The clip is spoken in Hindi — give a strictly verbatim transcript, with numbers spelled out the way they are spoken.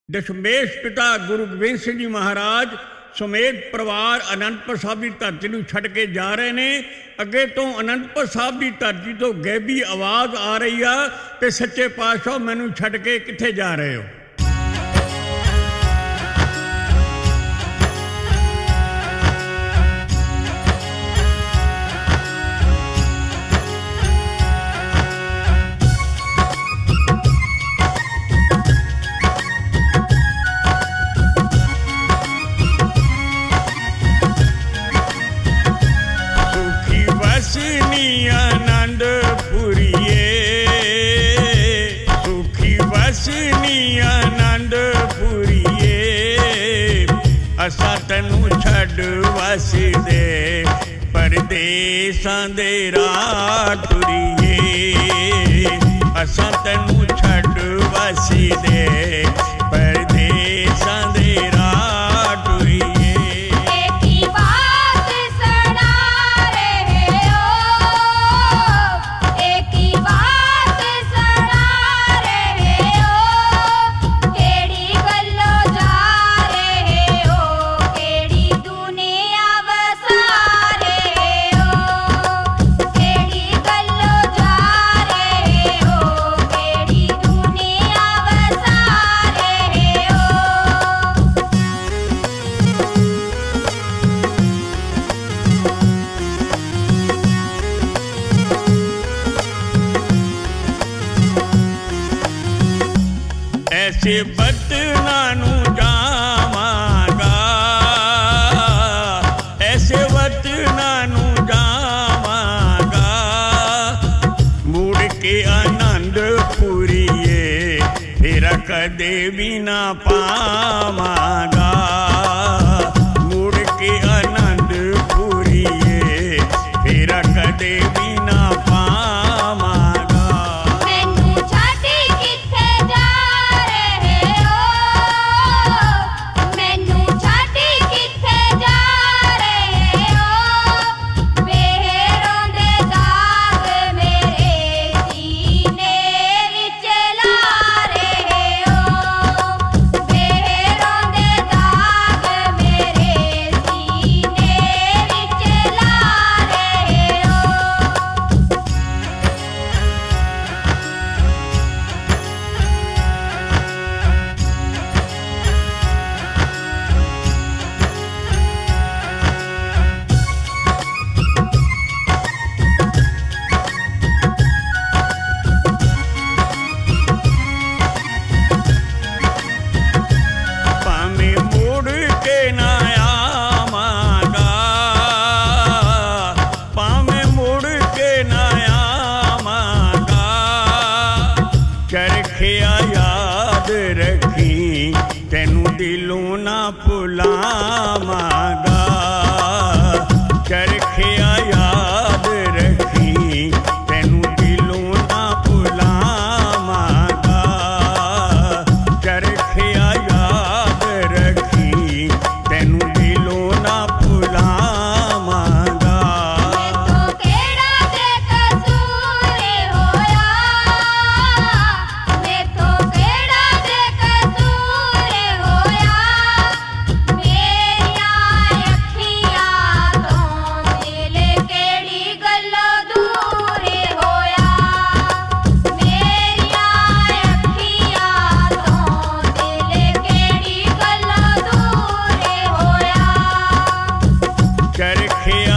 ਦਸ਼ਮੇਸ਼ ਪਿਤਾ ਗੁਰੂ ਗੋਬਿੰਦ ਸਿੰਘ ਜੀ ਮਹਾਰਾਜ ਸਮੇਤ ਪਰਿਵਾਰ ਅਨੰਦਪੁਰ ਸਾਹਿਬ ਦੀ ਧਰਤੀ ਨੂੰ ਛੱਡ ਕੇ ਜਾ ਰਹੇ ਨੇ। ਅੱਗੇ ਤੋਂ ਅਨੰਦਪੁਰ ਸਾਹਿਬ ਦੀ ਧਰਤੀ ਤੋਂ ਗੈਬੀ ਆਵਾਜ਼ ਆ ਰਹੀ ਆ ਤੇ ਸੱਚੇ ਪਾਤਸ਼ਾਹ ਮੈਨੂੰ ਛੱਡ ਕੇ ਕਿੱਥੇ ਜਾ ਰਹੇ ਹੋ। असा तैनू छड़ वसदे परदेसां दे राह टुरीए। असा तैनू छड़ वसदे परदेसां दे राह टुरीए। ऐसे वतना नू जावांगा, ऐसे वतना नू जावांगा, मुड़ के आनंदपुरीए फिर कदे भी ना पावांगा। मुड़ के आनंदपुरीए फिर कदे भी ना पावांगा। याद रखी तेनू दिलों ना भुलावांगा। चरखिया याद रखी तेनू दिलों ना भुलावांगा। चरखिया याद रखी तेनू दिलों ना भुलावांगा। चरखिया